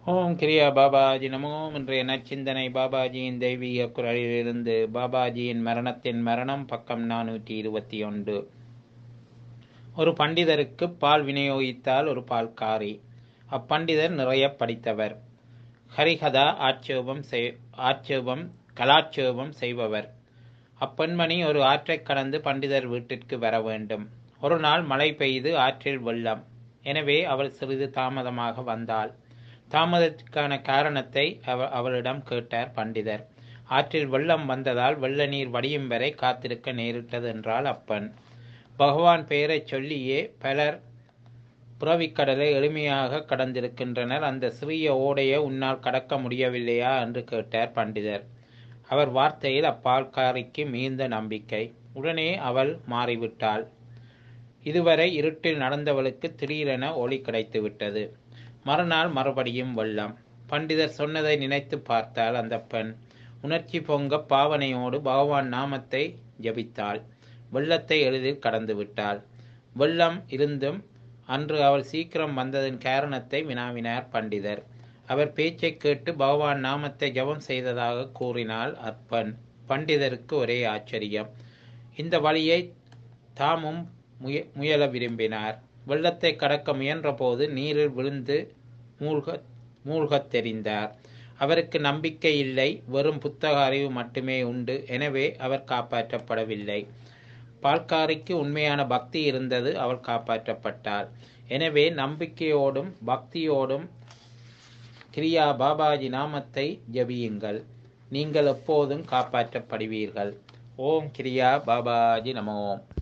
ஓம் கிரியா பாபாஜி நமோ. இன்றைய நச்சிந்தனை பாபாஜியின் தெய்வீக குரலிலிருந்து. பாபாஜியின் மரணத்தின் மரணம், பக்கம் 421. ஒரு பண்டிதருக்கு பால் விநியோகித்தால் ஒரு பால்காரி. அப்பண்டிதர் நிறைய படித்தவர். ஹரிகதா கலாட்சேபம் செய்பவர். அப்பெண்மணி ஒரு ஆற்றைக் கடந்து பண்டிதர் வீட்டிற்கு வர வேண்டும். ஒரு நாள் மழை பெய்து ஆற்றில் வெள்ளம். எனவே அவள் சிறிது தாமதமாக வந்தாள். தாமதத்திற்கான காரணத்தை அவளிடம் கேட்டார் பண்டிதர். ஆற்றில் வெள்ளம் வந்ததால் வெள்ள நீர் வடியும் வரை காத்திருக்க நேரிட்டது என்றாள் அப்பெண். பகவான் பெயரைச் சொல்லியே பலர் புறவிக்கடலை எளிமையாக கடந்திருக்கின்றனர். அந்த சிறிய ஓடையை உன்னால் கடக்க முடியவில்லையா என்று கேட்டார் பண்டிதர். அவர் வார்த்தையில் அப்பால்காரிக்கு மிகுந்த நம்பிக்கை. உடனே அவள் மாறிவிட்டாள். இதுவரை இருட்டில் நடந்தவளுக்கு திடீரென ஒளி கிடைத்துவிட்டது. மறுநாள் மறுபடியும் வெள்ளம். பண்டிதர் சொன்னதை நினைத்து பார்த்தாள் அந்த பெண். உணர்ச்சி பொங்க பாவனையோடு பகவான் நாமத்தை ஜபித்தாள். வெள்ளத்தை எளிதில் கடந்து விட்டாள். வெள்ளம் இருந்தும் அன்று அவள் சீக்கிரம் வந்ததன் காரணத்தை வினாவினார் பண்டிதர். அவர் பேச்சை கேட்டு பகவான் நாமத்தை ஜபம் செய்ததாக கூறினாள் அப்பெண். பண்டிதருக்கு ஒரே ஆச்சரியம். இந்த வழியை தாமும் முயல விரும்பினார். வெள்ளத்தை கடக்க முயன்ற போது நீரில் விழுந்து மூழ்கத் தெரிந்தார். அவருக்கு நம்பிக்கை இல்லை, வெறும் புத்தக அறிவு மட்டுமே உண்டு. எனவே அவர் காப்பாற்றப்படவில்லை. பால்காரிக்கு உண்மையான பக்தி இருந்தது. அவள் காப்பாற்றப்பட்டாள். எனவே நம்பிக்கையோடும் பக்தியோடும் கிரியா பாபாஜி நாமத்தை ஜபியுங்கள். நீங்கள் எப்போதும் காப்பாற்றப்படுவீர்கள். ஓம் கிரியா பாபாஜி நமோ.